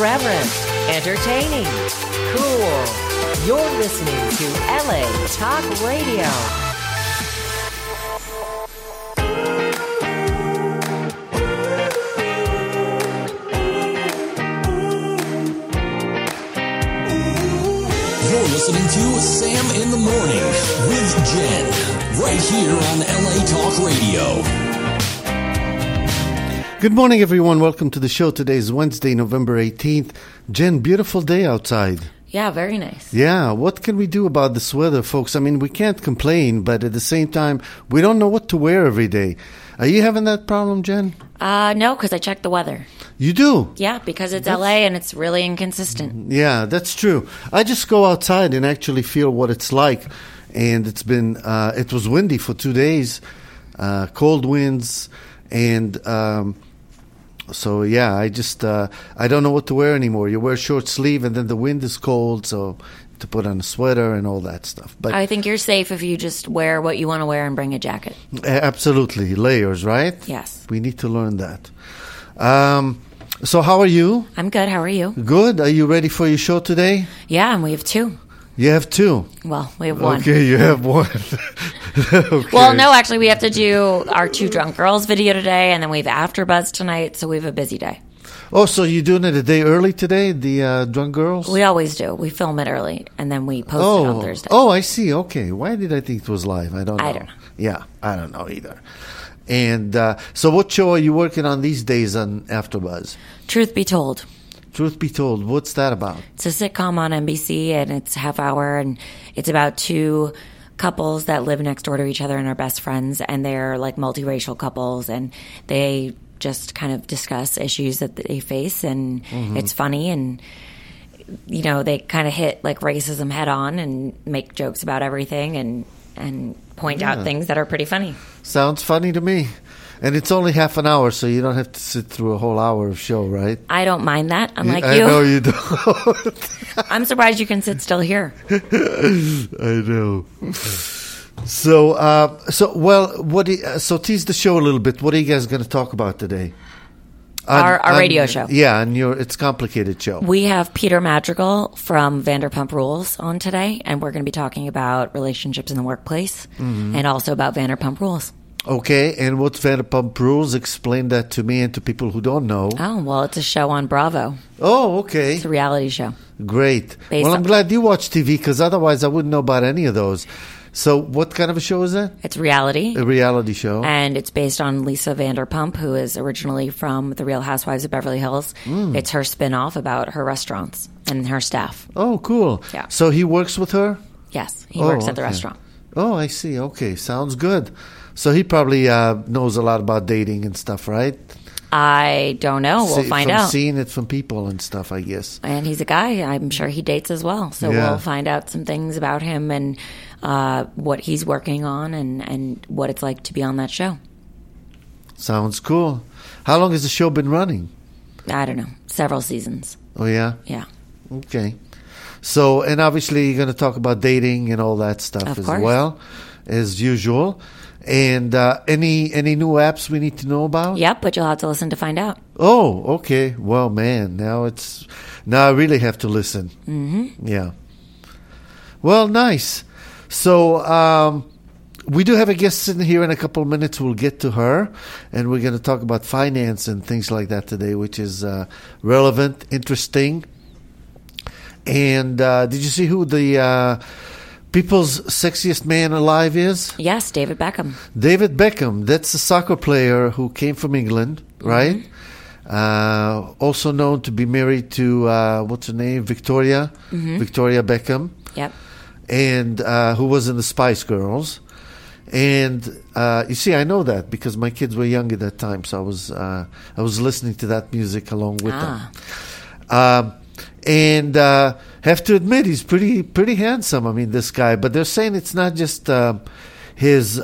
Irreverent, entertaining, cool. You're listening to LA Talk Radio. You're listening to Sam in the Morning with Jen, right here on LA Talk Radio. Good morning, everyone. Welcome to the show. Today is Wednesday, November 18th. Jen, beautiful day outside. Yeah, very nice. Yeah, what can we do about this weather, folks? I mean, we can't complain, but at the same time, we don't know what to wear every day. Are you having that problem, Jen? No, because I checked the weather. You do? Yeah, because it's LA and it's really inconsistent. Yeah, that's true. I just go outside and actually feel what it's like. And it's been, it was windy for 2 days, cold winds, and so yeah, I just, I don't know what to wear anymore. You wear short sleeve and then the wind is cold, so to put on a sweater and all that stuff. But I think you're safe if you just wear what you want to wear and bring a jacket. Absolutely. Layers, right? Yes. We need to learn that. So how are you? I'm good. How are you? Good. Are you ready for your show today? Yeah, and we have two. You have two? Well, we have one. Okay, you have one. Okay. Well, no, actually, we have to do our Two Drunk Girls video today, and then we have AfterBuzz tonight, so we have a busy day. Oh, so you're doing it a day early today, the Drunk Girls? We always do. We film it early, and then we post it on Thursday. Oh, I see. Okay. Why did I think it was live? I don't know. I don't know. Yeah, I don't know either. And so what show are you working on these days on AfterBuzz? Truth Be Told. Truth Be Told, what's that about? It's a sitcom on NBC, and it's half hour, and it's about two couples that live next door to each other and are best friends, and they're like multiracial couples, and they just kind of discuss issues that they face, and it's funny, and you know, they kind of hit like racism head on and make jokes about everything and point out things that are pretty funny. Sounds funny to me. And it's only half an hour, so you don't have to sit through a whole hour of show, right? I don't mind that, unlike I you. I know you don't. I'm surprised you can sit still here. I know. So tease the show a little bit. What are you guys going to talk about today? Our radio show. Yeah, and It's Complicated show. We have Peter Madrigal from Vanderpump Rules on today, and we're going to be talking about relationships in the workplace and also about Vanderpump Rules. Okay, and what's Vanderpump Rules? Explain that to me and to people who don't know. Oh, well, it's a show on Bravo. Oh, okay. It's a reality show. Great. Well, I'm glad you watch TV, because otherwise I wouldn't know about any of those. So what kind of a show is that? It's reality. A reality show. And it's based on Lisa Vanderpump, who is originally from The Real Housewives of Beverly Hills. It's her spin-off about her restaurants and her staff. Oh, cool. Yeah. So he works with her? Yes, he works at the restaurant. Oh, I see. Okay, sounds good. So he probably knows a lot about dating and stuff, right? I don't know. We'll find out. Seeing it from people and stuff, I guess. And he's a guy. I'm sure he dates as well. So we'll find out some things about him and what he's working on and what it's like to be on that show. Sounds cool. How long has the show been running? I don't know. Several seasons. Oh, yeah? Yeah. Okay. So, and obviously you're going to talk about dating and all that stuff as well, as usual. And any new apps we need to know about? Yep, but you'll have to listen to find out. Oh, okay. Well, man, now I really have to listen. Mm-hmm. Yeah. Well, nice. So we do have a guest sitting here in a couple of minutes. We'll get to her, and we're going to talk about finance and things like that today, which is relevant, interesting. And did you see who the people's sexiest man alive is? Yes, David Beckham. David Beckham. That's a soccer player who came from England, right? Also known to be married to, what's her name? Victoria Beckham. Yep. And who was in the Spice Girls. And you see, I know that because my kids were young at that time, so I was listening to that music along with them. And have to admit, he's pretty handsome. I mean, this guy. But they're saying it's not just his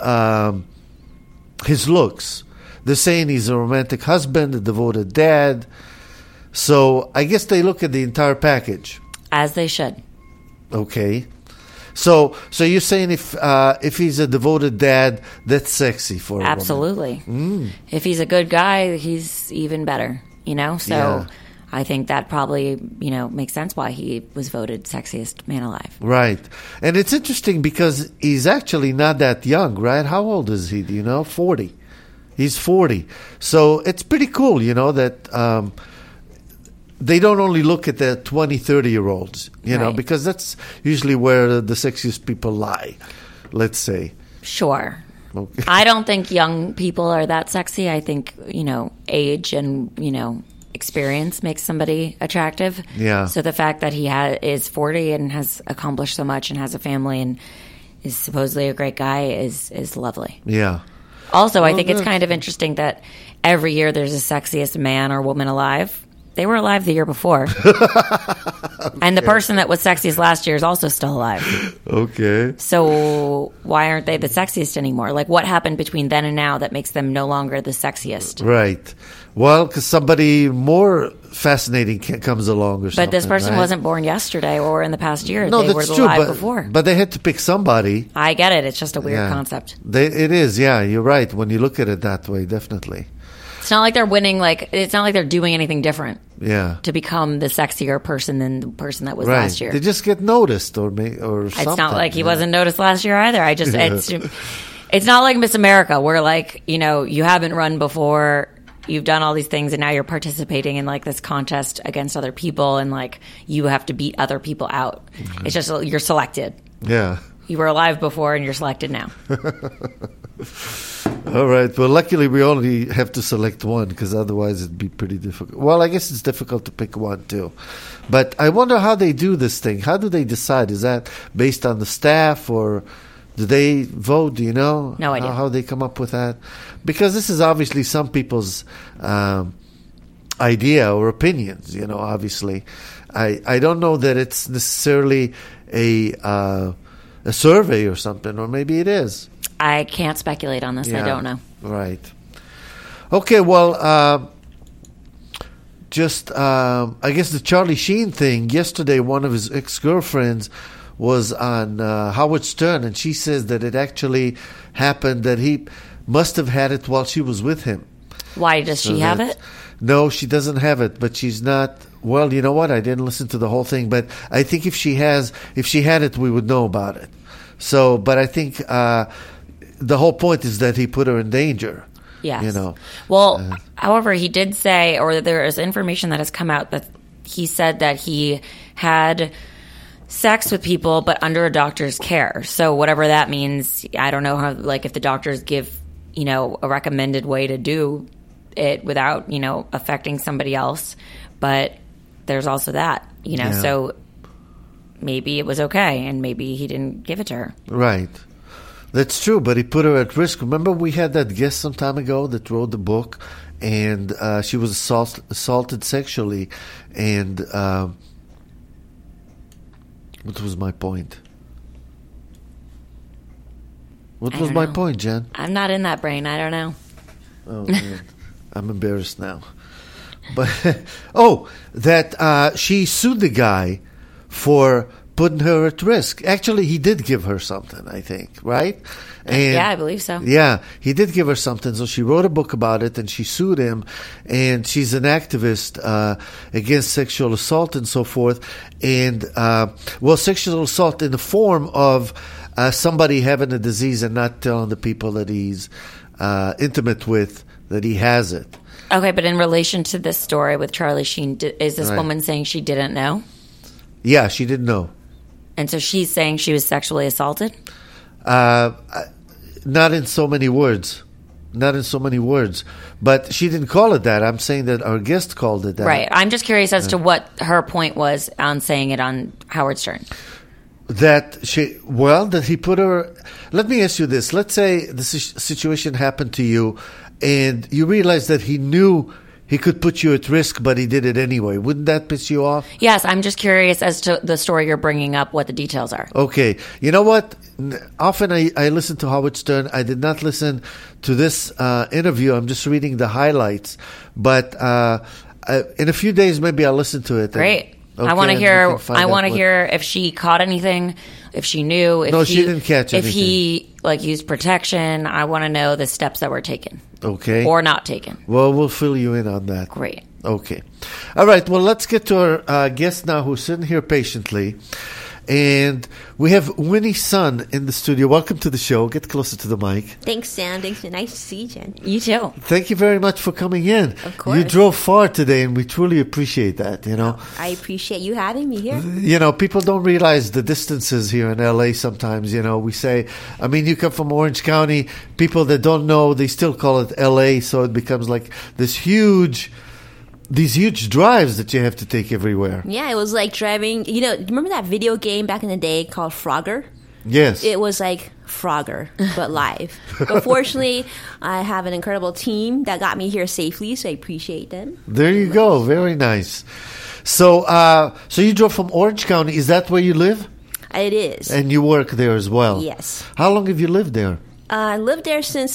looks. They're saying he's a romantic husband, a devoted dad. So I guess they look at the entire package. As they should. Okay. So you're saying if he's a devoted dad, that's sexy for a woman? Absolutely. If he's a good guy, he's even better. You know. So I think that probably, makes sense why he was voted sexiest man alive. Right. And it's interesting because he's actually not that young, right? How old is he? Do you know? 40. He's 40. So it's pretty cool, that they don't only look at the 20, 30-year-olds, Right. because that's usually where the sexiest people lie, let's say. Sure. Okay. I don't think young people are that sexy. I think, age and, experience makes somebody attractive. Yeah. So the fact that he is 40 and has accomplished so much and has a family and is supposedly a great guy is lovely. Yeah. Also, I think it's kind of interesting that every year there's a sexiest man or woman alive. They were alive the year before. And the person that was sexiest last year is also still alive. Okay. So why aren't they the sexiest anymore? Like, what happened between then and now that makes them no longer the sexiest? Right. Well, because somebody more fascinating comes along or something. But this person right? wasn't born yesterday or in the past year. No, They that's were true. alive But, before. but they had to pick somebody. I get it. It's just a weird Yeah. concept. It is, yeah. You're right. When you look at it that way, definitely. It's not like they're winning. It's not like they're doing anything different Yeah. to become the sexier person than the person that was Right. last year. They just get noticed or something. It's not like he wasn't noticed last year either. It's not like Miss America where you haven't run before, you've done all these things and now you're participating in this contest against other people and you have to beat other people out. Mm-hmm. It's just you're selected. Yeah. You were alive before and you're selected now. All right. Well, luckily we only have to select one because otherwise it'd be pretty difficult. Well, I guess it's difficult to pick one too. But I wonder how they do this thing. How do they decide? Is that based on the staff or do they vote? Do you know? No idea. How they come up with that? Because this is obviously some people's idea or opinions, obviously. I don't know that it's necessarily a survey or something, or maybe it is. I can't speculate on this. I don't know. Right. Okay, well, I guess the Charlie Sheen thing, yesterday one of his ex-girlfriends was on Howard Stern, and she says that it actually happened, that he must have had it while she was with him. Why does she have it? No, she doesn't have it, but she's not. Well, you know what? I didn't listen to the whole thing, but I think if she had it, we would know about it. So, but I think the whole point is that he put her in danger. Yes. Well, however, he did say, or there is information that has come out that he said that he had sex with people, but under a doctor's care. So whatever that means, I don't know how. If the doctors give, a recommended way to do it without, affecting somebody else. But there's also that, So maybe it was okay, and maybe he didn't give it to her. Right. That's true, but he put her at risk. Remember we had that guest some time ago that wrote the book, and she was assaulted sexually. And what was my point? What was my point, Jen? I'm not in that brain. I don't know. Oh, man. I'm embarrassed now. But that she sued the guy for putting her at risk. Actually, he did give her something, I think, right? And yeah, I believe so. Yeah, he did give her something. So she wrote a book about it, and she sued him. And she's an activist against sexual assault and so forth. And, sexual assault in the form of somebody having a disease and not telling the people that he's intimate with that he has it. Okay, but in relation to this story with Charlie Sheen, is this Right. woman saying she didn't know? Yeah, she didn't know. And so she's saying she was sexually assaulted? Not in so many words. Not in so many words. But she didn't call it that. I'm saying that our guest called it that. Right. I'm just curious as to what her point was on saying it on Howard Stern. That he put her... Let me ask you this. Let's say the situation happened to you and you realize that he knew he could put you at risk, but he did it anyway. Wouldn't that piss you off? Yes, I'm just curious as to the story you're bringing up, what the details are. Okay. You know what? Often I listen to Howard Stern. I did not listen to this interview. I'm just reading the highlights. But in a few days, maybe I'll listen to it. Great. Okay, I want to and hear. we can find I want to out hear if she caught anything, if she knew. If No, she didn't catch If anything. he used protection, I want to know the steps that were taken Okay. or not taken. Well, we'll fill you in on that. Great. Okay. All right. Well, let's get to our guest now who's sitting here patiently. And we have Winnie Sun in the studio. Welcome to the show. Get closer to the mic. Thanks, Sam. Thanks. Nice to see you, Jen. You too. Thank you very much for coming in. Of course. You drove far today, and we truly appreciate that, I appreciate you having me here. People don't realize the distances here in L.A. sometimes. We say, you come from Orange County. People that don't know, they still call it L.A., so it becomes like these huge drives that you have to take everywhere. Yeah, it was like driving. Remember that video game back in the day called Frogger? Yes. It was like Frogger, but live. But fortunately, I have an incredible team that got me here safely, so I appreciate them. There you go. Very nice. So you drove from Orange County. Is that where you live? It is. And you work there as well? Yes. How long have you lived there? I lived there since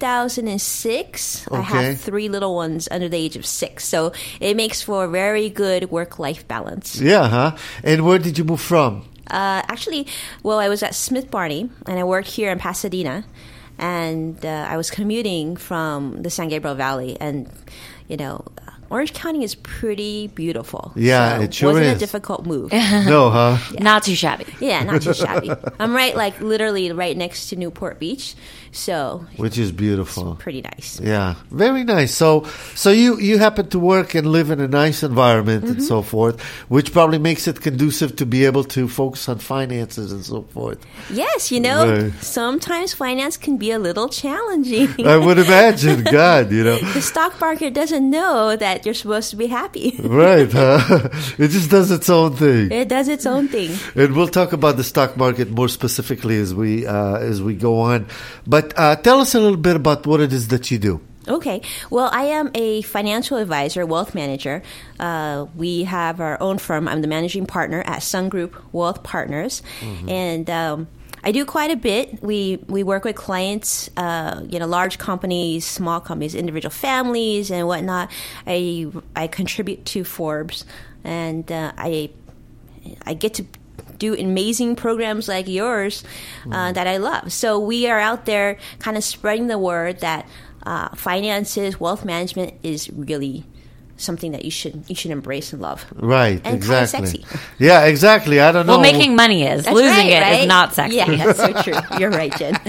2006. Okay. I have 3 little ones under the age of 6, so it makes for a very good work-life balance. Yeah, huh? And where did you move from? Actually, I was at Smith Barney, and I worked here in Pasadena, and I was commuting from the San Gabriel Valley, and Orange County is pretty beautiful. Yeah, so it sure wasn't is. a difficult move. No, huh? Yeah. Not too shabby. Yeah, not too shabby. I'm literally right next to Newport Beach, so which is beautiful. It's pretty nice. Yeah, very nice. So you happen to work and live in a nice environment and so forth, which probably makes it conducive to be able to focus on finances and so forth. Yes, Right. sometimes finance can be a little challenging. I would imagine, God, The stock market doesn't know that you're supposed to be happy. Right, huh? It just does its own thing. It does its own thing. And we'll talk about the stock market more specifically as we go on. But tell us a little bit about what it is that you do. Okay. Well, I am a financial advisor, wealth manager. We have our own firm. I'm the managing partner at Sun Group Wealth Partners. Mm-hmm. And I do quite a bit. We work with clients, large companies, small companies, individual families, and whatnot. I contribute to Forbes, and I get to do amazing programs like yours that I love. So we are out there kind of spreading the word that finances, wealth management is really something that you should embrace and love. Right, and exactly. Kind of sexy. Yeah, exactly. I don't know. Well, making money is. That's Losing right, it right? is not sexy. Yeah, that's so true. You're right, Jen.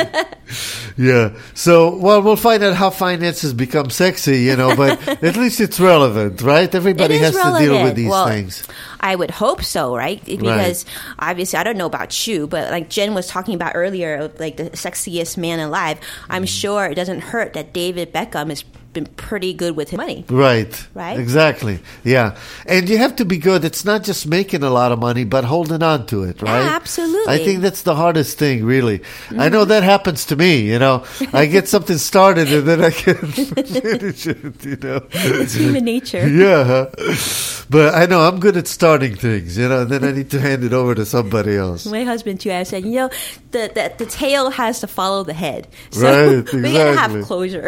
Yeah. So, we'll find out how finances become sexy, but at least it's relevant, right? Everybody has to deal with these things. I would hope so, right? Because obviously, I don't know about you, but like Jen was talking about earlier, like the sexiest man alive, I'm sure it doesn't hurt that David Beckham has been pretty good with his money. Right. Right? Exactly. Yeah. And you have to be good. It's not just making a lot of money, but holding on to it, right? Yeah, absolutely. I think that's the hardest thing, really. Mm-hmm. I know that happens to me, I get something started and then I can't finish it, It's human nature. Yeah. But I know I'm good at starting things, and then I need to hand it over to somebody else. My husband, too, I said, the tail has to follow the head. So right, exactly. We got to have closure.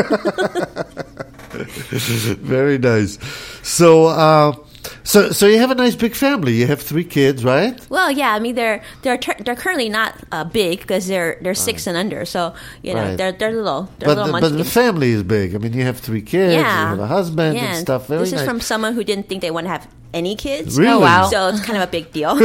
Very nice. So you have a nice big family. You have 3 kids, right? Well, yeah. I mean, they're currently not big because they're 6 and under. So Right. they're little. They're little But munchkins. the family is big. I mean, you have 3 kids. Yeah. You have a husband Yeah. and stuff. Very this nice. is from someone who didn't think they want to have any kids. Really? Oh, wow. So it's kind of a big deal.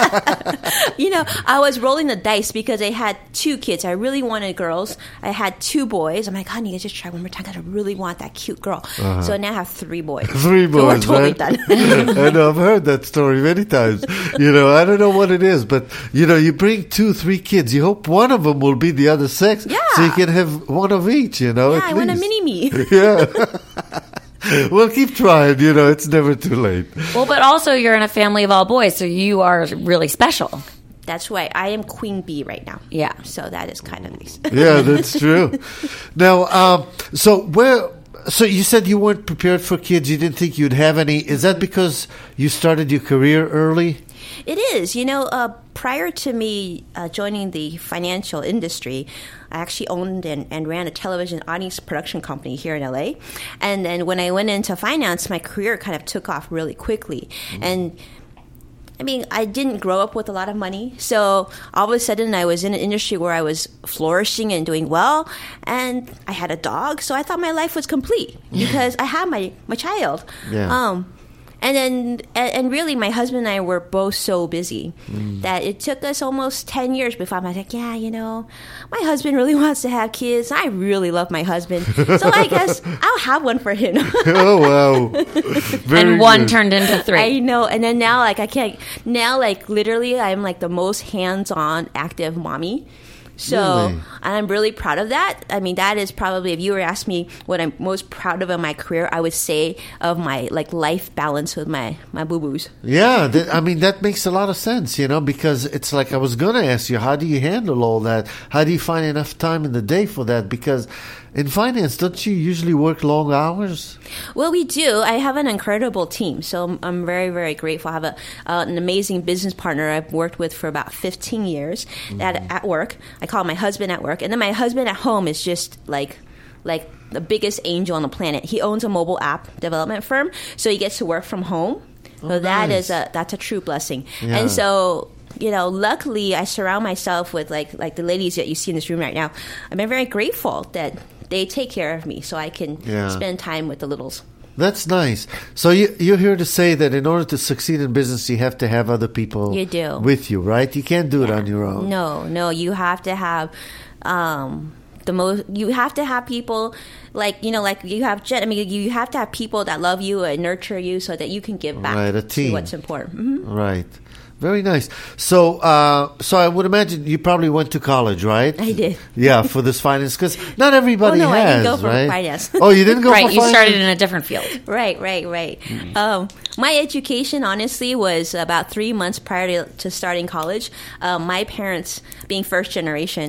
I was rolling the dice because I had 2 kids. I really wanted girls. I had 2 boys. I'm like, honey, let's just try one more time because I really want that cute girl. So now I have 3 boys. 3 boys, So we're totally right? done. I know, I've heard that story many times. I don't know what it is, but you bring 2, 3 kids. You hope one of them will be the other sex, Yeah. so you can have one of each. Yeah, at I want a least. mini-me. Yeah. Well, keep trying. It's never too late. Well, but also you're in a family of all boys, so you are really special. That's right. I am queen bee right now. Yeah. So that is kind of nice. Yeah, that's true. Now, so you said you weren't prepared for kids. You didn't think you'd have any. Is that because you started your career early? It is. Prior to me joining the financial industry, I actually owned and ran a television audience production company here in LA. And then when I went into finance, my career kind of took off really quickly. And I mean, I didn't grow up with a lot of money. So all of a sudden I was in an industry where I was flourishing and doing well. And I had a dog. So I thought my life was complete because I had my child. Yeah. And really, my husband and I were both so busy that it took us almost 10 years before I was like, yeah, my husband really wants to have kids. I really love my husband. So I guess I'll have one for him. Oh, wow. Very And one good. turned into 3. I know. And then now, I can't. Now, literally, I'm the most hands-on active mommy. So, Really? and I'm really proud of that. I mean, that is probably, if you were to ask me what I'm most proud of in my career, I would say of my life balance with my boo-boos. Yeah, that makes a lot of sense, because it's like I was going to ask you, how do you handle all that? How do you find enough time in the day for that? Because in finance, don't you usually work long hours? Well, we do. I have an incredible team, so I'm very, very grateful. I have an amazing business partner I've worked with for about 15 years at work. I call my husband at work. And then my husband at home is just like the biggest angel on the planet. He owns a mobile app development firm, so he gets to work from home. So nice. that's a true blessing. Yeah. And so, luckily I surround myself with like the ladies that you see in this room right now. I'm very grateful that they take care of me so I can spend time with the littles. That's nice. So you're here to say that in order to succeed in business, you have to have other people You do. with you, right? You can't do it on your own. No, you have to have you have to have people like you have Jen. I mean, you have to have people that love you and nurture you so that you can give back Right, a team. to what's important. Mm-hmm. Right. Very nice. So I would imagine you probably went to college, right? I did. Yeah, for this finance, because not everybody no, has, I didn't go for right? finance. Oh, you didn't go Right, for you finance? started in a different field. Right. My education, honestly, was about 3 months prior to starting college. My parents, being first generation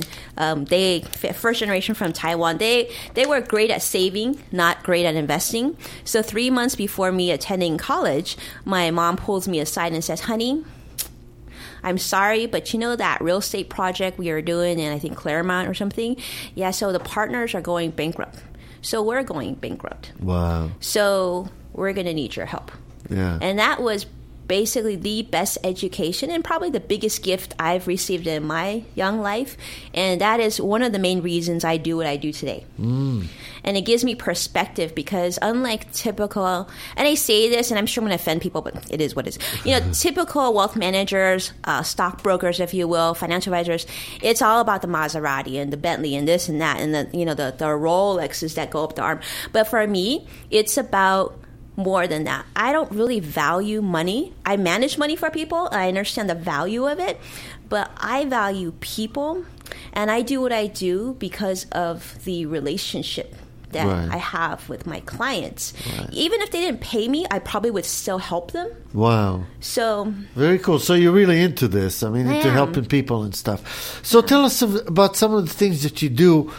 from Taiwan, they were great at saving, not great at investing. So 3 months before me attending college, my mom pulls me aside and says, honey, I'm sorry, but that real estate project we are doing in, I think, Claremont or something? Yeah, so the partners are going bankrupt. So we're going bankrupt. Wow. So we're going to need your help. Yeah. And that was basically the best education and probably the biggest gift I've received in my young life. And that is one of the main reasons I do what I do today. And it gives me perspective because unlike typical, and I say this and I'm sure I'm going to offend people, but it is what it is. Typical wealth managers, stockbrokers, if you will, financial advisors, it's all about the Maserati and the Bentley and this and that and the Rolexes that go up the arm. But for me, it's about more than that. I don't really value money. I manage money for people. I understand the value of it, but I value people, and I do what I do because of the relationship that Right. I have with my clients. Right. Even if they didn't pay me, I probably would still help them. Wow. So Very cool. So you're really into this. I mean, I into am. helping people and stuff. So tell us about some of the things that you do.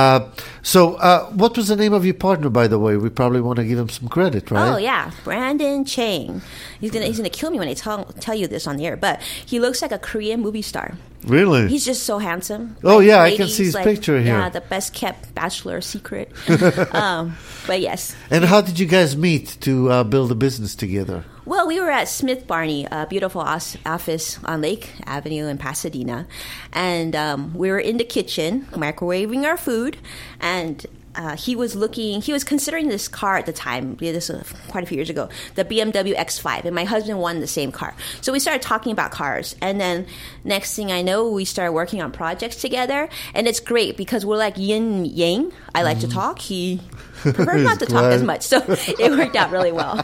What was the name of your partner, by the way? We probably want to give him some credit, right? Oh yeah, Brandon Chang. He's gonna kill me when I tell you this on the air. But he looks like a Korean movie star. Really? He's just so handsome. Oh, yeah, I can ladies, see his picture here. Yeah, the best kept bachelor secret. But yes. And how did you guys meet to build a business together? Well, we were at Smith Barney, a beautiful office on Lake Avenue in Pasadena. And we were in the kitchen microwaving our food. And he was considering this car at the time. This was quite a few years ago, the BMW X5. And my husband wanted the same car. So we started talking about cars. And then next thing I know, we started working on projects together. And it's great because we're like yin and yang. I like to talk. He prefers not to talk as much. So it worked out really well.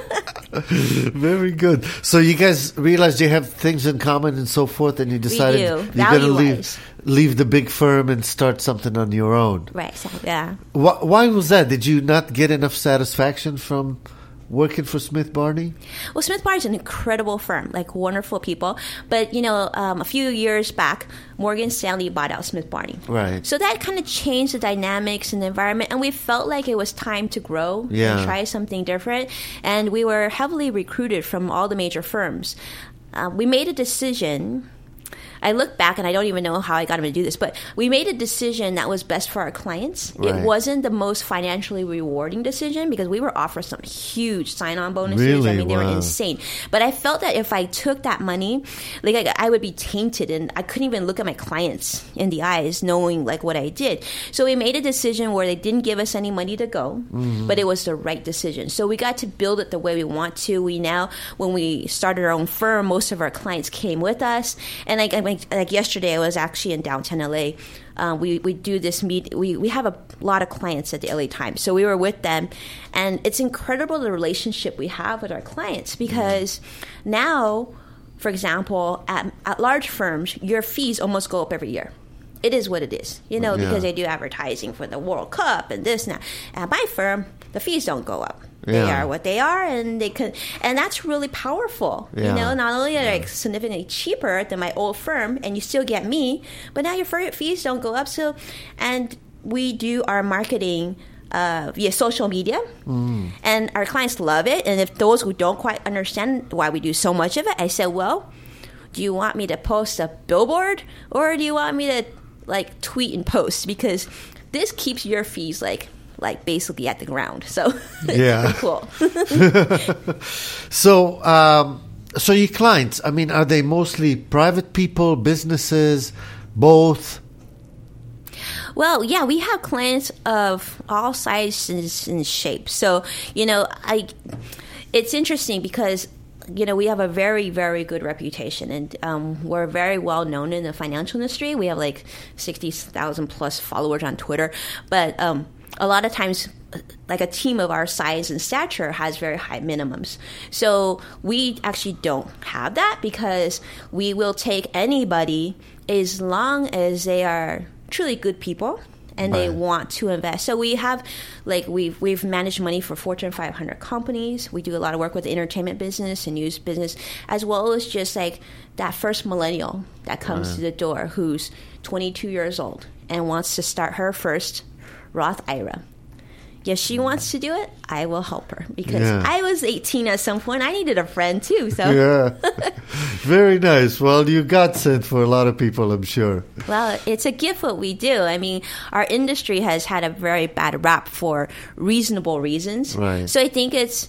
Very good. So you guys realized you have things in common and so forth, and you decided do, you're going to value-wise. leave the big firm and start something on your own. Right. So, yeah. Why was that? Did you not get enough satisfaction from working for Smith Barney? Well, Smith Barney is an incredible firm, like wonderful people. But, a few years back, Morgan Stanley bought out Smith Barney. Right. So that kind of changed the dynamics and the environment. And we felt like it was time to grow Yeah. and try something different. And we were heavily recruited from all the major firms. We made a decision. I look back and I don't even know how I got him to do this, but we made a decision that was best for our clients. Right. It wasn't the most financially rewarding decision because we were offered some huge sign-on bonuses. Really? I mean, they were Wow. insane. But I felt that if I took that money, like I would be tainted, and I couldn't even look at my clients in the eyes knowing like what I did. So we made a decision where they didn't give us any money to go, but it was the right decision. So we got to build it the way we want to. We now, when we started our own firm, most of our clients came with us. And like yesterday, I was actually in downtown LA. We do this meet. We have a lot of clients at the LA Times, so we were with them, and it's incredible the relationship we have with our clients because now, for example, at large firms, your fees almost go up every year. It is what it is, because they do advertising for the World Cup and this and that. At my firm, the fees don't go up. They are what they are, and and that's really powerful. Yeah. Not only are they significantly cheaper than my old firm, and you still get me, but now your fees don't go up. So, and we do our marketing via social media, and our clients love it. And if those who don't quite understand why we do so much of it, I said, well, do you want me to post a billboard, or do you want me to like tweet and post? Because this keeps your fees like basically at the ground. So Yeah. cool. So your clients, I mean, are they mostly private people, businesses, both? Well, yeah, we have clients of all sizes and shapes. So, it's interesting because we have a very, very good reputation, and we're very well known in the financial industry. We have like 60,000 plus followers on Twitter, but a lot of times, like a team of our size and stature has very high minimums. So we actually don't have that because we will take anybody as long as they are truly good people and they want to invest. So we have, like, we've managed money for Fortune 500 companies. We do a lot of work with the entertainment business and news business, as well as just like that first millennial that comes to the door who's 22 years old and wants to start her first Roth IRA. If she wants to do it, I will help her because I was 18 at some point. I needed a friend too. So Yeah. Very nice. Well, you got sent for a lot of people, I'm sure. Well, it's a gift what we do. I mean, our industry has had a very bad rap for reasonable reasons. Right. So I think it's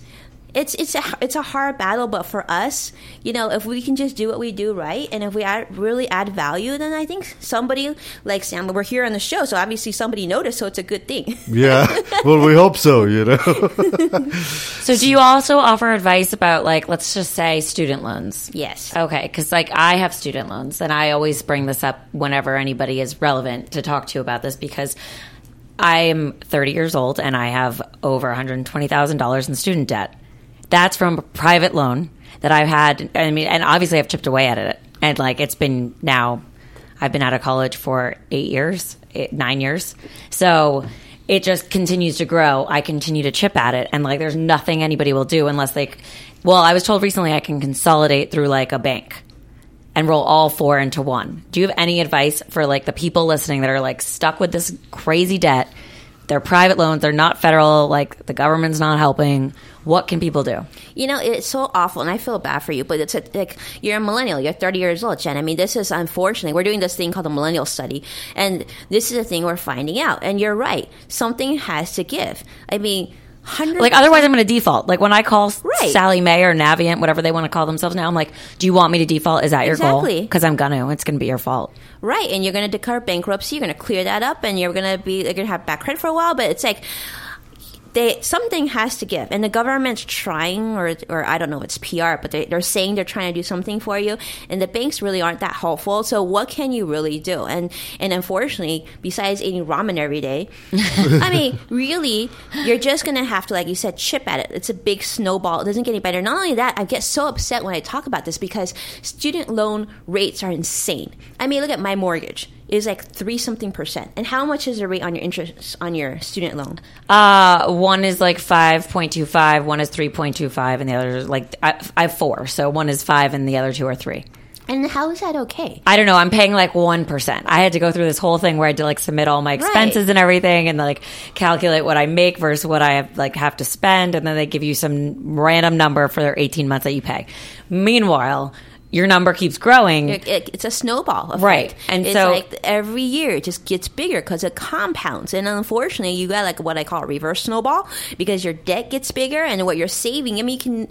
a hard battle, but for us, if we can just do what we do right, and if we really add value, then I think somebody like Sam, we're here on the show, so obviously somebody noticed, so it's a good thing. Yeah. Well, we hope so, So do you also offer advice about, like, let's just say student loans? Yes. Okay, because, like, I have student loans, and I always bring this up whenever anybody is relevant to talk to about this because I am 30 years old, and I have over $120,000 in student debt. That's from a private loan that I've had. I mean, and obviously I've chipped away at it. And like, it's been now, I've been out of college for 9 years. So it just continues to grow. I continue to chip at it. And like, there's nothing anybody will do unless I was told recently I can consolidate through like a bank and roll all four into one. Do you have any advice for like the people listening that are like stuck with this crazy debt? They're private loans. They're not federal. Like, the government's not helping. What can people do? It's so awful, and I feel bad for you, but it's like you're a millennial. You're 30 years old, Jen. I mean, this is, unfortunately, we're doing this thing called the millennial study, and this is a thing we're finding out. And you're right. Something has to give. I mean, otherwise I'm going to default. Like, when I call Right. Sally Mae or Navient, whatever they want to call themselves now, I'm like, do you want me to default? Is that your goal? Exactly. Because I'm going to. It's going to be your fault. Right, and you're going to declare bankruptcy. You're going to clear that up, and you're going to have bad credit for a while. But it's like something has to give, and the government's trying, or I don't know if it's PR, but they're saying they're trying to do something for you, and the banks really aren't that helpful. So what can you really do? And unfortunately, besides eating ramen every day, I mean, really, you're just going to have to, like you said, chip at it. It's a big snowball. It doesn't get any better. Not only that, I get so upset when I talk about this because student loan rates are insane. I mean, look at my mortgage. Is like 3-something%. And how much is the rate on your interest on your student loan? One is like 5.25, one is 3.25, and the other is like I have 4. So one is 5 and the other 2 are 3. And how is that okay? I don't know. I'm paying like 1%. I had to go through this whole thing where I had to like submit all my expenses and everything and like calculate what I make versus what I have to spend. And then they give you some random number for their 18 months that you pay. Meanwhile, your number keeps growing. It's a snowball effect. Right. And it's so like every year it just gets bigger because it compounds. And unfortunately, you got like what I call a reverse snowball because your debt gets bigger and what you're saving. I mean, you can.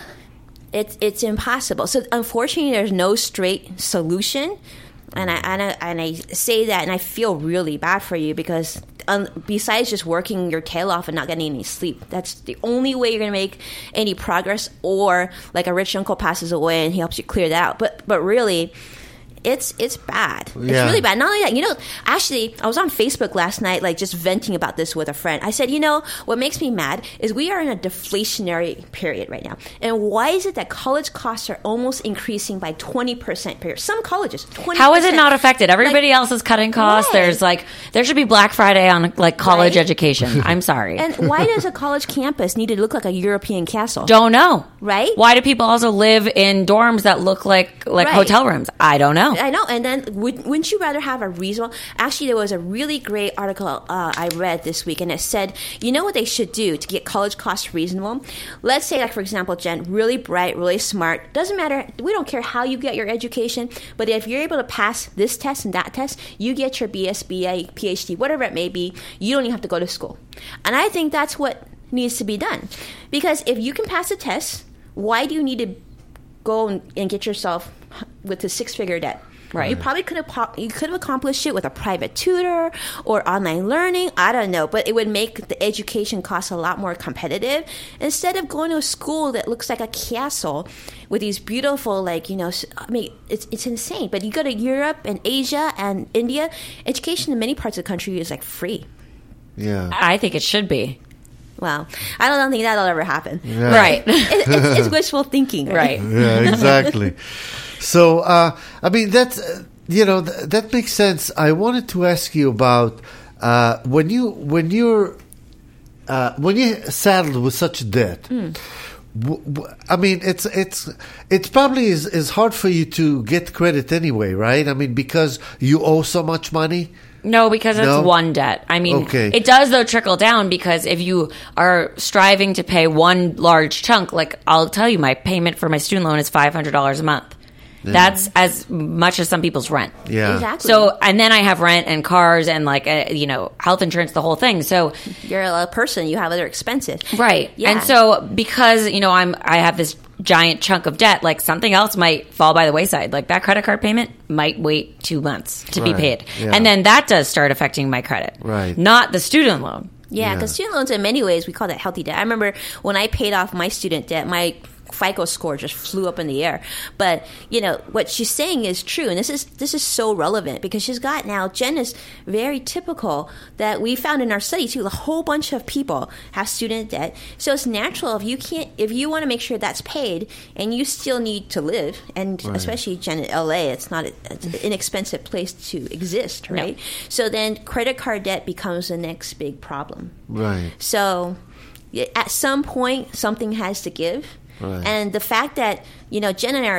It's impossible. So unfortunately, there's no straight solution. And I say that, and I feel really bad for you because besides just working your tail off and not getting any sleep, that's the only way you're going to make any progress. Or like a rich uncle passes away and he helps you clear that out. But really, it's bad. It's really bad. Not only that, actually, I was on Facebook last night, like just venting about this with a friend. I said, what makes me mad is we are in a deflationary period right now. And why is it that college costs are almost increasing by 20% per year? Some colleges, 20%. How is it not affected? Everybody else is cutting costs. Right. There should be Black Friday on like college education. I'm sorry. And why does a college campus need to look like a European castle? Don't know. Right? Why do people also live in dorms that look like hotel rooms? I don't know. I know. And then wouldn't you rather have a reasonable... Actually, there was a really great article I read this week, and it said, what they should do to get college costs reasonable? Let's say, like, for example, Jen, really bright, really smart. Doesn't matter. We don't care how you get your education, but if you're able to pass this test and that test, you get your BS, BA, PhD, whatever it may be. You don't even have to go to school. And I think that's what needs to be done. Because if you can pass a test, why do you need to go and get yourself with a six-figure debt? Right. You probably could have accomplished it with a private tutor or online learning. I don't know, but it would make the education costs a lot more competitive instead of going to a school that looks like a castle with these beautiful, I mean, it's insane. But you go to Europe and Asia and India, education in many parts of the country is like free. Yeah, I think it should be. Well, I don't think that'll ever happen. Yeah. Right. It's wishful thinking, right? Yeah, exactly. So, I mean, that's, that makes sense. I wanted to ask you about when you're saddled with such debt. I mean, it's probably is hard for you to get credit anyway, right? I mean, because you owe so much money. No, because it's one debt. I mean, It does, though, trickle down because if you are striving to pay one large chunk, like I'll tell you, my payment for my student loan is $500 a month. Yeah. That's as much as some people's rent. Yeah. Exactly. So, and then I have rent and cars and health insurance, the whole thing. So you're a person, you have other expenses. Right. Yeah. And so because, I have this giant chunk of debt, like something else might fall by the wayside. Like that credit card payment might wait 2 months to be paid. Yeah. And then that does start affecting my credit. Right. Not the student loan. Yeah, because student loans, in many ways, we call that healthy debt. I remember when I paid off my student debt, my FICO score just flew up in the air. But, what she's saying is true. And this is so relevant because Jen is very typical that we found in our study, too. A whole bunch of people have student debt. So it's natural if you want to make sure that's paid and you still need to live, and especially Jen in LA, it's not an inexpensive place to exist, right? No. So then credit card debt becomes the next big problem. Right. So at some point, something has to give. Right. And the fact that Jen and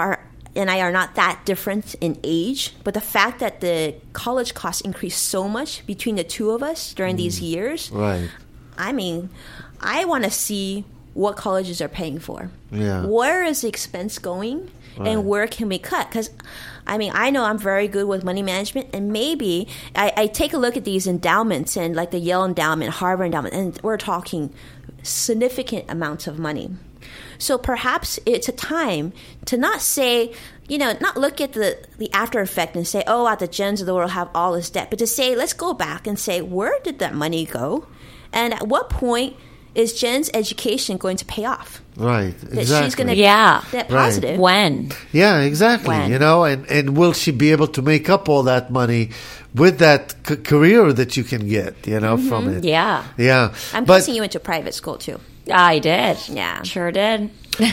I are not that different in age, but the fact that the college costs increased so much between the two of us during these years, right? I mean, I want to see what colleges are paying for. Yeah. Where is the expense going, and where can we cut? Because I know I'm very good with money management, and maybe I take a look at these endowments and like the Yale endowment, Harvard endowment, and we're talking significant amounts of money. So perhaps it's a time to not say, not look at the after effect and say, the Jens of the world have all this debt, but to say, let's go back and say, where did that money go? And at what point is Jen's education going to pay off? Right, That exactly. she's going to get positive. When? Yeah, exactly. When? And will she be able to make up all that money with that career that you can get, from it? Yeah. Yeah. I'm guessing you went to private school, too. I did. Yeah. Sure did.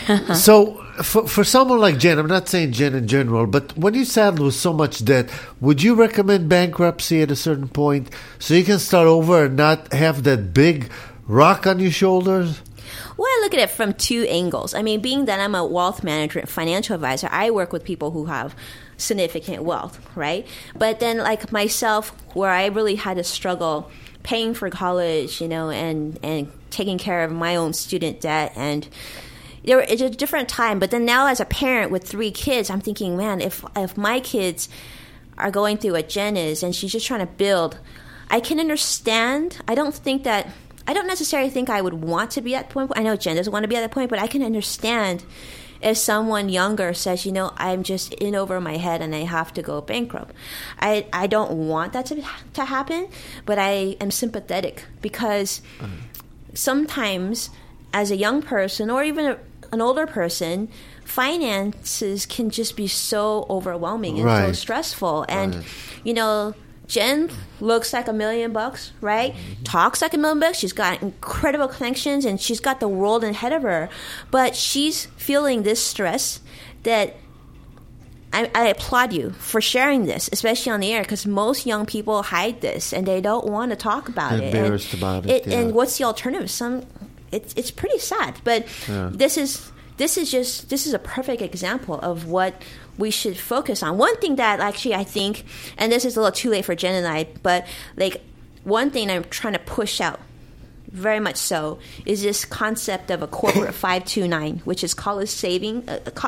So for someone like Jen, I'm not saying Jen in general, but when you saddle with so much debt, would you recommend bankruptcy at a certain point so you can start over and not have that big rock on your shoulders? Well, I look at it from two angles. I mean, being that I'm a wealth manager and financial advisor, I work with people who have significant wealth, right? But then like myself, where I really had to struggle paying for college, and taking care of my own student debt and, it's a different time. But then now as a parent with 3 kids, I'm thinking, man, if my kids are going through what Jen is and she's just trying to build, I can understand. I don't necessarily think I would want to be at that point. I know Jen doesn't want to be at that point, but I can understand if someone younger says, I'm just in over my head and I have to go bankrupt. I don't want that to happen, but I am sympathetic because sometimes as a young person or even an older person, finances can just be so overwhelming and so stressful. And, Jen looks like $1 million, right? Mm-hmm. Talks like $1 million. She's got incredible connections and she's got the world ahead of her. But she's feeling this stress that I applaud you for sharing this, especially on the air, because most young people hide this and they don't want to talk about it. Embarrassed about it. And what's the alternative? It's pretty sad, but this is a perfect example of what we should focus on. One thing that actually I think, and this is a little too late for Jen and I, but like one thing I'm trying to push out very much so is this concept of a corporate 529, which is college saving.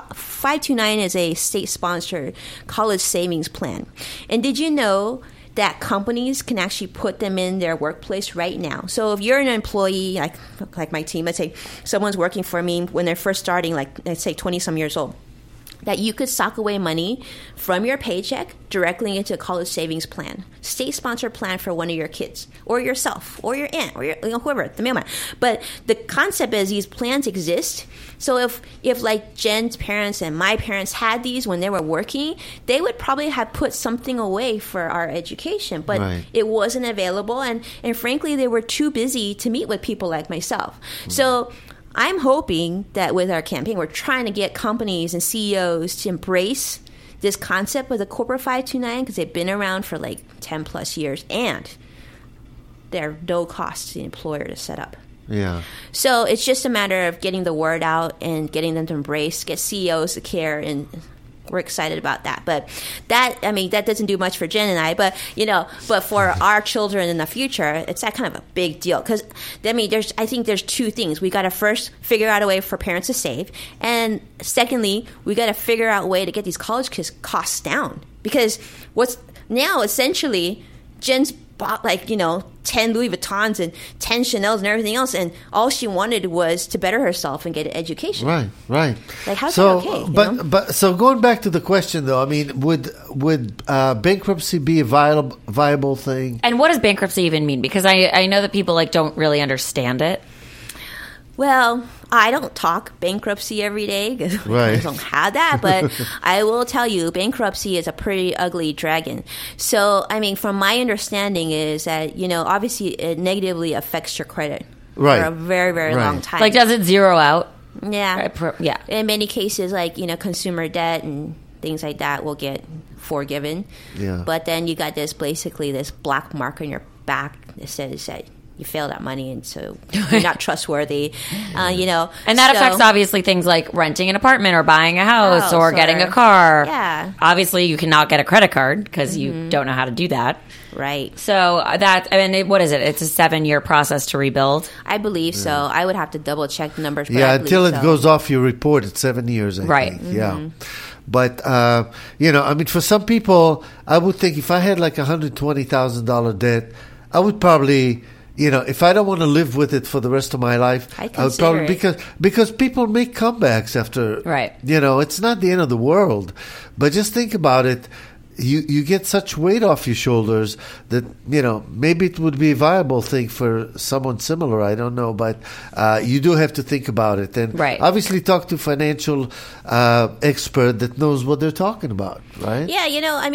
529 is a state-sponsored college savings plan. And did you know that companies can actually put them in their workplace right now? So if you're an employee, like my team, let's say someone's working for me when they're first starting, like let's say 20-some years old, that you could sock away money from your paycheck directly into a college savings plan, state-sponsored plan for one of your kids or yourself or your aunt or whoever, the mailman. But the concept is these plans exist. So if like Jen's parents and my parents had these when they were working, they would probably have put something away for our education. But it wasn't available. And frankly, they were too busy to meet with people like myself. So I'm hoping that with our campaign, we're trying to get companies and CEOs to embrace this concept of the corporate 529 because they've been around for like 10 plus years and they're no cost to the employer to set up. Yeah. So it's just a matter of getting the word out and getting them to embrace, get CEOs to care, and we're excited about that. But that doesn't do much for Jen and I, but for our children in the future, it's that kind of a big deal. Because, I think there's 2 things. We got to first figure out a way for parents to save. And secondly, we got to figure out a way to get these college kids costs down. Because what's now essentially Jen's bought 10 Louis Vuittons and 10 Chanels and everything else, and all she wanted was to better herself and get an education. Right. Like, how's that okay? But so going back to the question though, would bankruptcy be a viable thing? And what does bankruptcy even mean? Because I know that people don't really understand it. Well, I don't talk bankruptcy every day because I don't have that, but I will tell you bankruptcy is a pretty ugly dragon. So, from my understanding is that, obviously it negatively affects your credit for a very, very long time. Does it zero out? Yeah. Yeah. In many cases, consumer debt and things like that will get forgiven. Yeah. But then you got this black mark on your back that says that you failed at money, and so you're not trustworthy, And that affects, obviously, things like renting an apartment or buying a house or getting a car. Yeah. Obviously, you cannot get a credit card because you don't know how to do that. Right. So what is it? It's a 7-year process to rebuild? I believe so. I would have to double check the numbers. Yeah, until it goes off your report, it's 7 years, I think. Mm-hmm. Yeah. But, for some people, I would think if I had like $120,000 debt, I would probably... if I don't want to live with it for the rest of my life, I would probably because people make comebacks after. Right. It's not the end of the world, but just think about it. You get such weight off your shoulders that maybe it would be a viable thing for someone similar. I don't know, but you do have to think about it and obviously talk to a financial expert that knows what they're talking about. Right? Yeah,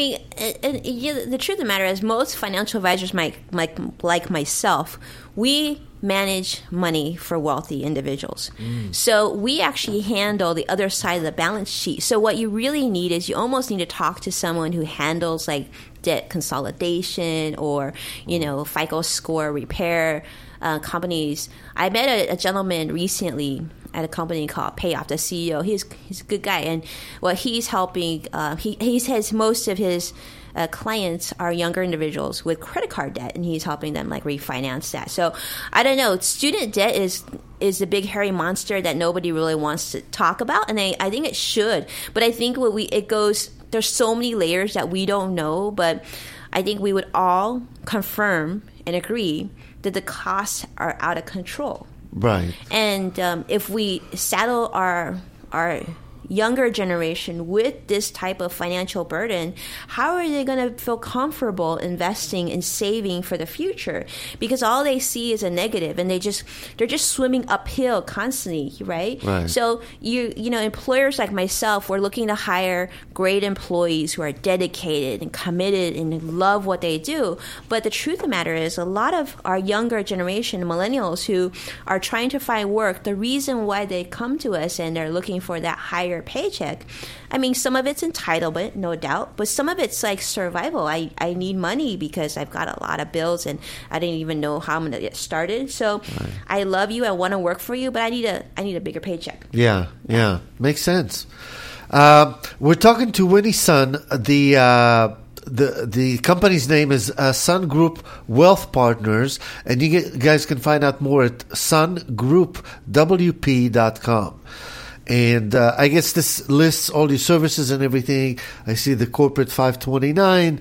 the truth of the matter is most financial advisors, like myself, we manage money for wealthy individuals. So we actually handle the other side of the balance sheet. So what you really need is you almost need to talk to someone who handles debt consolidation or, FICO score repair companies. I met a gentleman recently at a company called Payoff, the CEO. He's a good guy. And what he's helping, he has most of his clients are younger individuals with credit card debt, and he's helping them like refinance that. So I don't know. Student debt is a big hairy monster that nobody really wants to talk about, and I think it should. But I think there's so many layers that we don't know, but I think we would all confirm and agree that the costs are out of control. Right. And if we saddle our younger generation with this type of financial burden, how are they going to feel comfortable investing and saving for the future? Because all they see is a negative, and they're just swimming uphill constantly, right? So you know, employers like myself, we're looking to hire great employees who are dedicated and committed and love what they do. But the truth of the matter is, a lot of our younger generation, millennials, who are trying to find work, the reason why they come to us and they're looking for that higher paycheck, I mean, some of it's entitlement, no doubt, but some of it's like survival. I need money because I've got a lot of bills and I didn't even know how I'm going to get started. So I love you, I want to work for you, but I need a bigger paycheck. Yeah, makes sense. We're talking to Winnie Sun. The company's name is Sun Group Wealth Partners, and you guys can find out more at sungroupwp.com. And I guess this lists all your services and everything. I see the corporate 529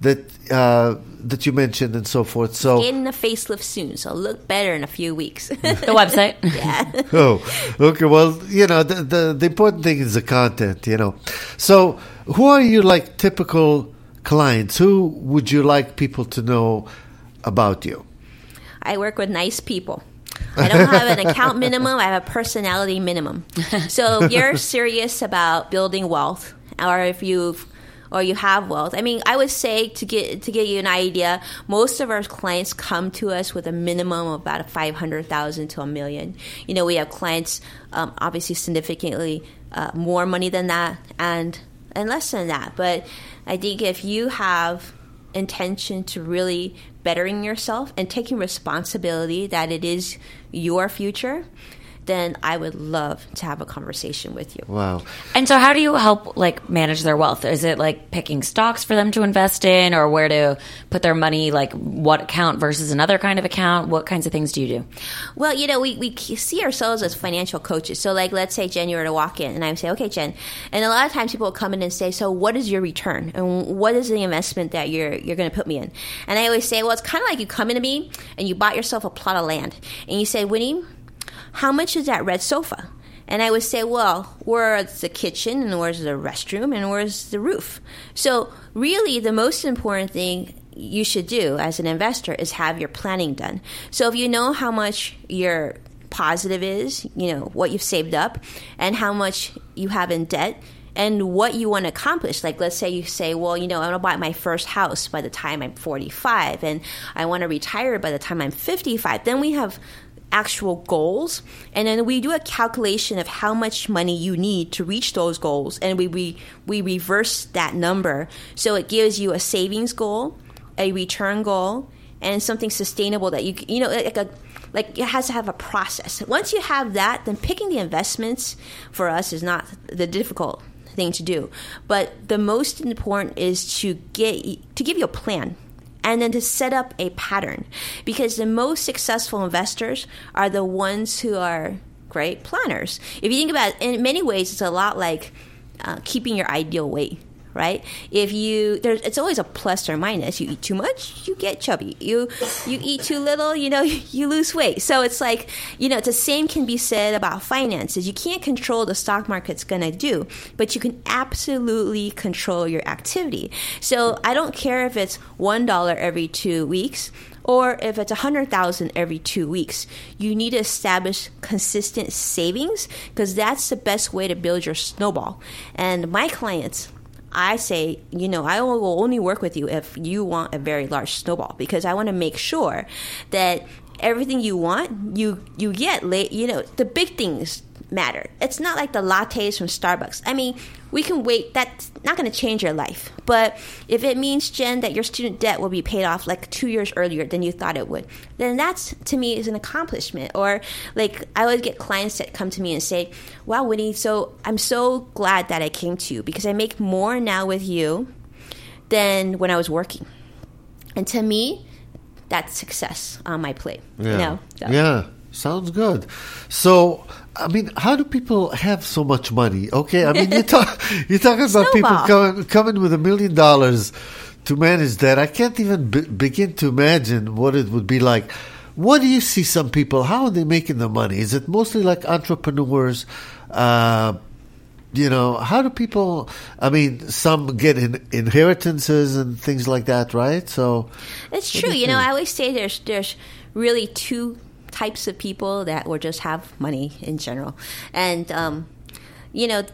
that you mentioned and so forth. So getting a facelift soon, so look better in a few weeks. The website. Yeah. Oh, okay. Well, you know, the important thing is the content, you know. So who are your like typical clients? Who would you like people to know about you? I work with nice people. I don't have an account minimum. I have a personality minimum. So if you're serious about building wealth, or you have wealth, I mean, I would say to get you an idea, most of our clients come to us with a minimum of about $500,000 to $1 million. You know, we have clients obviously significantly more money than that and less than that. But I think if you have intention to really bettering yourself and taking responsibility that it is your future, then I would love to have a conversation with you. Wow. And so how do you help like manage their wealth? Is it like picking stocks for them to invest in, or where to put their money, like what account versus another kind of account? What kinds of things do you do? Well, you know, we see ourselves as financial coaches. So like, let's say, Jen, you were to walk in and I would say, okay, Jen. And a lot of times people will come in and say, so what is your return? And what is the investment that you're going to put me in? And I always say, well, it's kind of like you come into me and you bought yourself a plot of land. And you say, Winnie, how much is that red sofa? And I would say, well, where's the kitchen and where's the restroom and where's the roof? So really the most important thing you should do as an investor is have your planning done. So if you know how much your positive is, you know, what you've saved up and how much you have in debt and what you want to accomplish. Like, let's say you say, well, you know, I want to buy my first house by the time I'm 45 and I want to retire by the time I'm 55. Then we have actual goals, and then we do a calculation of how much money you need to reach those goals, and we reverse that number so it gives you a savings goal, a return goal, and something sustainable that you know, like it has to have a process. Once you have that, then picking the investments for us is not the difficult thing to do, but the most important is to give you a plan. And then to set up a pattern, because the most successful investors are the ones who are great planners. If you think about it, in many ways, it's a lot like keeping your ideal weight, right? It's always a plus or minus. You eat too much, you get chubby. You eat too little, you know, you lose weight. So it's like, you know, the same can be said about finances. You can't control what the stock market's going to do, but you can absolutely control your activity. So I don't care if it's $1 every 2 weeks or if it's $100,000 every 2 weeks. You need to establish consistent savings, because that's the best way to build your snowball. And my clients, I say, you know, I will only work with you if you want a very large snowball, because I want to make sure that everything you want, you get. You know, the big things matter. It's not like the lattes from Starbucks. I mean, we can wait. That's not going to change your life. But if it means, Jen, that your student debt will be paid off like 2 years earlier than you thought it would, then that's, to me, is an accomplishment. Or like, I always get clients that come to me and say, wow, Winnie, so I'm so glad that I came to you, because I make more now with you than when I was working. And to me, that's success on my plate. Yeah. You know? So. Yeah. Sounds good. So, I mean, how do people have so much money? Okay, I mean, you're talking about people coming with $1 million to manage that. I can't even begin to imagine what it would be like. What do you see some people, how are they making the money? Is it mostly like entrepreneurs? You know, how do people, I mean, some get inheritances and things like that, right? So it's true. You know, I always say there's really two types of people that will just have money in general. And, you know,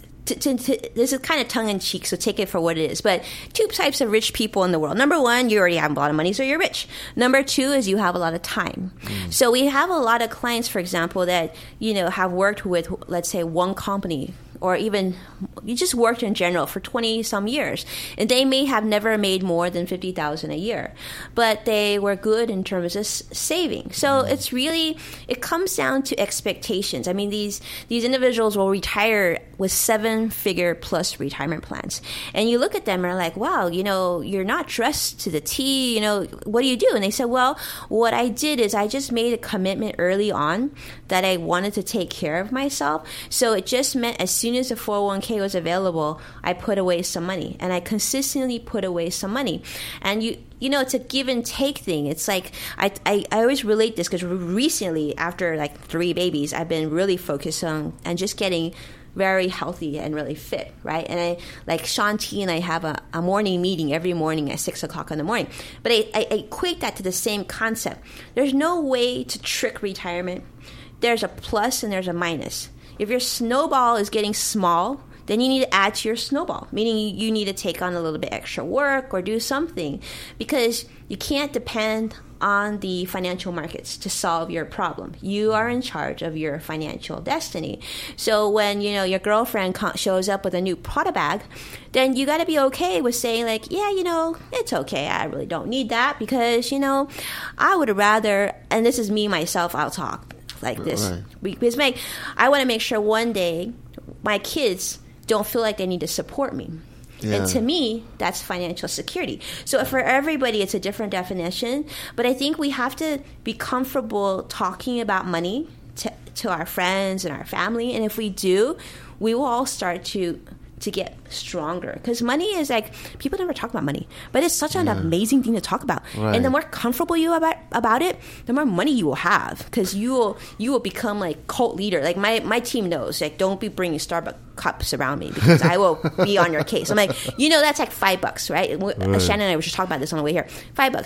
this is kind of tongue-in-cheek, so take it for what it is. But two types of rich people in the world. Number one, you already have a lot of money, so you're rich. Number two is you have a lot of time. So we have a lot of clients, for example, that, you know, have worked with, let's say, one company, or even you just worked in general for 20-some years. And they may have never made more than $50,000 a year. But they were good in terms of saving. So it's really, it comes down to expectations. I mean, these individuals will retire with 7-figure plus retirement plans. And you look at them and are like, wow, you know, you're not dressed to the T, you know, what do you do? And they said, well, what I did is I just made a commitment early on that I wanted to take care of myself. So it just meant as soon as the 401k was available, I put away some money. And I consistently put away some money. And you know, it's a give and take thing. It's like, I always relate this because recently, after like 3 babies, I've been really focused on and just getting very healthy and really fit, right? And I, like Shanti and I have a morning meeting every morning at 6 o'clock in the morning. But I equate that to the same concept. There's no way to trick retirement. There's a plus and there's a minus. If your snowball is getting small, then you need to add to your snowball, meaning you need to take on a little bit extra work or do something, because you can't depend on the financial markets to solve your problem. You are in charge of your financial destiny. So when, you know, your girlfriend shows up with a new Prada bag, then you got to be okay with saying like, yeah, you know, it's okay. I really don't need that because, you know, I would rather, and this is me, myself, I'll talk like this. Right. Because I want to make sure one day my kids don't feel like they need to support me. Yeah. And to me, that's financial security. So for everybody, it's a different definition. But I think we have to be comfortable talking about money to our friends and our family. And if we do, we will all start to get stronger. Because money is like, people never talk about money. But it's such an amazing thing to talk about. Right. And the more comfortable you are about it, the more money you will have. Because you will become like cult leader. Like my team knows, like, don't be bringing Starbucks cups around me because I will be on your case. I'm like, you know, that's like $5, right? Shannon and I were just talking about this on the way here.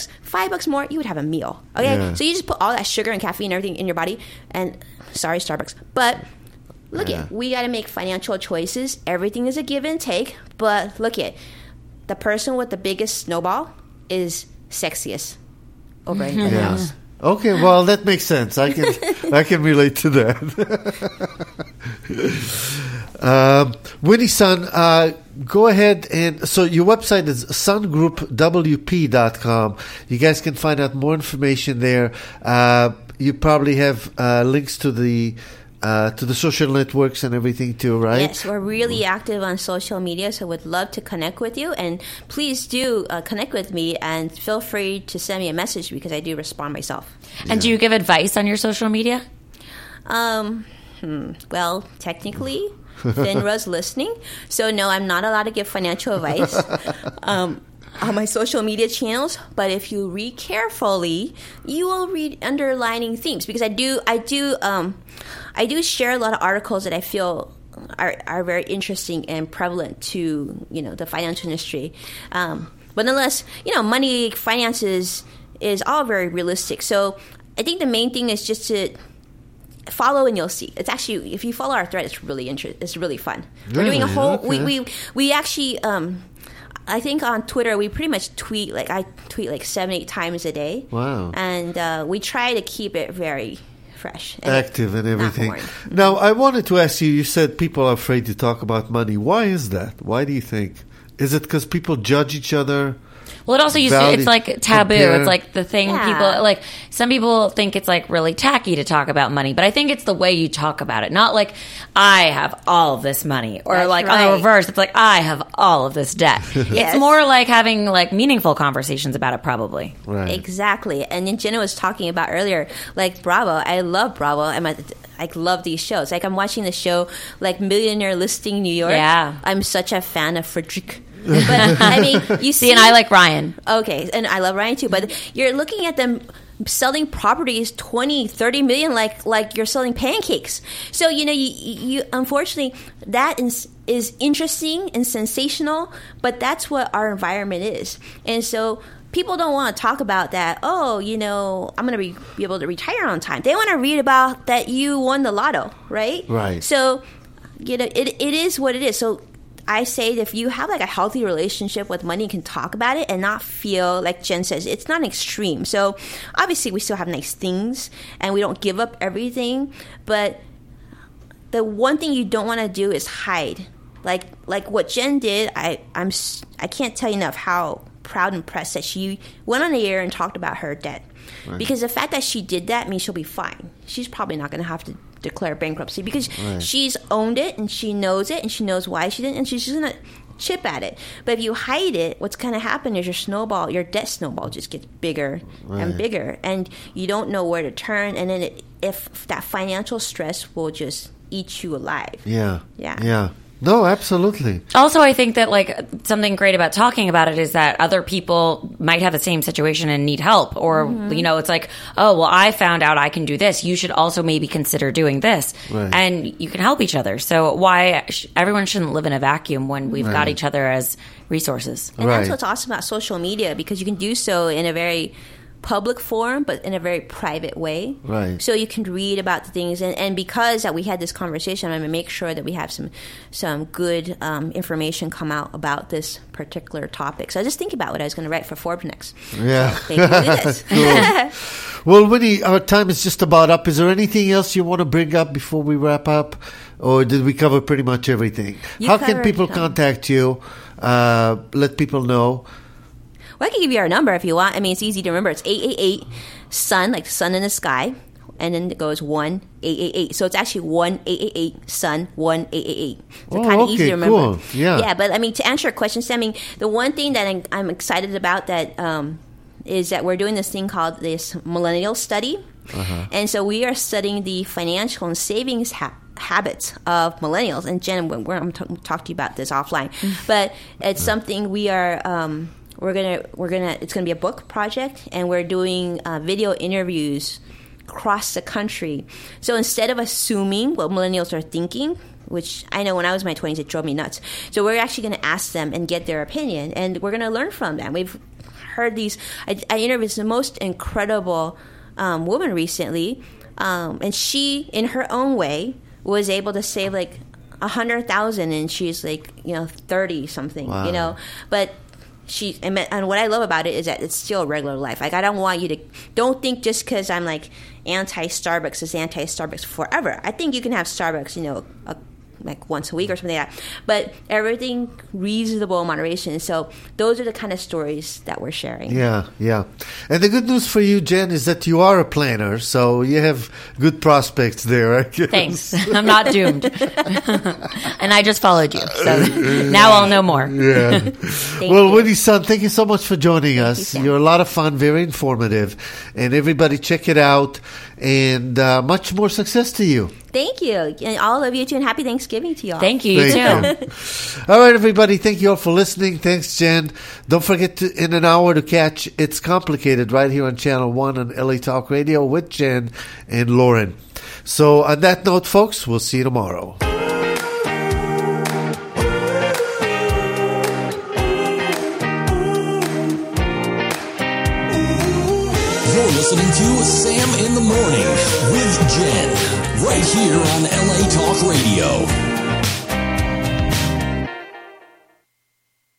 $5 more, you would have a meal. Okay, so you just put all that sugar and caffeine and everything in your body. And sorry, Starbucks, but look at, we got to make financial choices. Everything is a give and take. But look at, the person with the biggest snowball is sexiest over anybody else. Okay, well, that makes sense. I can relate to that. Winnie-san, go ahead and, so your website is sungroupwp.com. You guys can find out more information there. You probably have links to the social networks and everything too, right? Yes, we're really active on social media, so would love to connect with you. And please do connect with me, and feel free to send me a message because I do respond myself. And do you give advice on your social media? Well, technically, FINRA's listening. So no, I'm not allowed to give financial advice on my social media channels. But if you read carefully, you will read underlining themes, because I do share a lot of articles that I feel are very interesting and prevalent to, you know, the financial industry. But nonetheless, you know, money, finances is all very realistic. So I think the main thing is just to follow and you'll see. It's actually, if you follow our thread, it's really it's really fun. We're doing a whole, we actually, I think on Twitter, we pretty much tweet, like I tweet like 7-8 times a day. Wow. And we try to keep it very fresh. And active and everything. Now, I wanted to ask you, you said people are afraid to talk about money. Why is that? Why do you think? Is it because people judge each other? Well, it also it's like taboo. compare. It's like the thing people like. Some people think it's like really tacky to talk about money, but I think it's the way you talk about it. Not like I have all of this money, or That's like on right. the reverse, it's like I have all of this debt. Yes. It's more like having like meaningful conversations about it, probably. Right. Exactly. And then Jenna was talking about earlier, like Bravo. I love Bravo. I love these shows. Like I'm watching the show, like Millionaire Listing New York. Yeah. I'm such a fan of Frederick. But I mean, you see, And I like Ryan. Okay, and I love Ryan too. But you're looking at them selling properties 20, 30 million like you're selling pancakes. So you unfortunately that is interesting and sensational, but that's what our environment is. And so people don't want to talk about that. Oh, I'm going to be able to retire on time. They want to read about that you won the lotto, right? Right. So it is what it is. So I say that if you have like a healthy relationship with money, you can talk about it and not feel like Jen says, it's not extreme. So obviously we still have nice things and we don't give up everything, but the one thing you don't want to do is hide. Like what Jen did, I can't tell you enough how proud and impressed that she went on the air and talked about her debt. Right. Because the fact that she did that means she'll be fine. She's probably not going to have to declare bankruptcy because she's owned it and she knows it and she knows why she didn't, and she's just going to chip at it. But if you hide it, what's going to happen is your debt snowball just gets bigger and bigger, and you don't know where to turn, and then if that financial stress will just eat you alive. Yeah. No, absolutely. Also, I think that like something great about talking about it is that other people might have the same situation and need help, or it's like, oh, well, I found out I can do this. You should also maybe consider doing this, and you can help each other. So why everyone shouldn't live in a vacuum when we've got each other as resources. And that's what's awesome about social media, because you can do so in a very public forum, but in a very private way. Right. So you can read about the things, and because that we had this conversation, I'm going to make sure that we have some good information come out about this particular topic. So I just think about what I was going to write for Forbes next. Yeah. So thank you for this. Cool. Well, Winnie, our time is just about up. Is there anything else you want to bring up before we wrap up, or did we cover pretty much everything? How can people contact you? Let people know. Well, I can give you our number if you want. I mean, it's easy to remember. It's 888-SUN, like the sun in the sky, and then it goes 1-888. So it's actually 1-888-SUN, 1-888. So kind of easy to remember. Cool. Yeah, but I mean, to answer your question, Sam, the one thing that I'm excited about that is that we're doing this thing called this millennial study. And so we are studying the financial and savings habits of millennials. And Jen, I'm going to talk to you about this offline. But it's something we are... it's gonna be a book project, and we're doing video interviews across the country. So instead of assuming what millennials are thinking, which I know when I was in my 20s, it drove me nuts. So we're actually going to ask them and get their opinion, and we're going to learn from them. We've heard these. I interviewed the most incredible woman recently, and she, in her own way, was able to save like $100,000, and she's like 30 something, but. And what I love about it is that it's still a regular life. Like, I don't want you to, don't think just because I'm like anti-Starbucks is anti-Starbucks forever. I think you can have Starbucks, like once a week or something like that. But everything reasonable moderation. So those are the kind of stories that we're sharing. Yeah. And the good news for you, Jen, is that you are a planner, so you have good prospects there. Thanks. I'm not doomed. And I just followed you, so now I'll know more. Yeah. Well, Winnie-san, thank you so much for joining us. You're a lot of fun, very informative. And everybody check it out. And much more success to you. Thank you. And all of you too. And happy Thanksgiving to you all. Thank you. Thank you. All right, everybody. Thank you all for listening. Thanks, Jen. Don't forget in an hour to catch It's Complicated right here on Channel 1 on LA Talk Radio with Jen and Lauren. So on that note, folks, we'll see you tomorrow. You're listening to Sam in the Morning with Jen, right here on LA Talk Radio.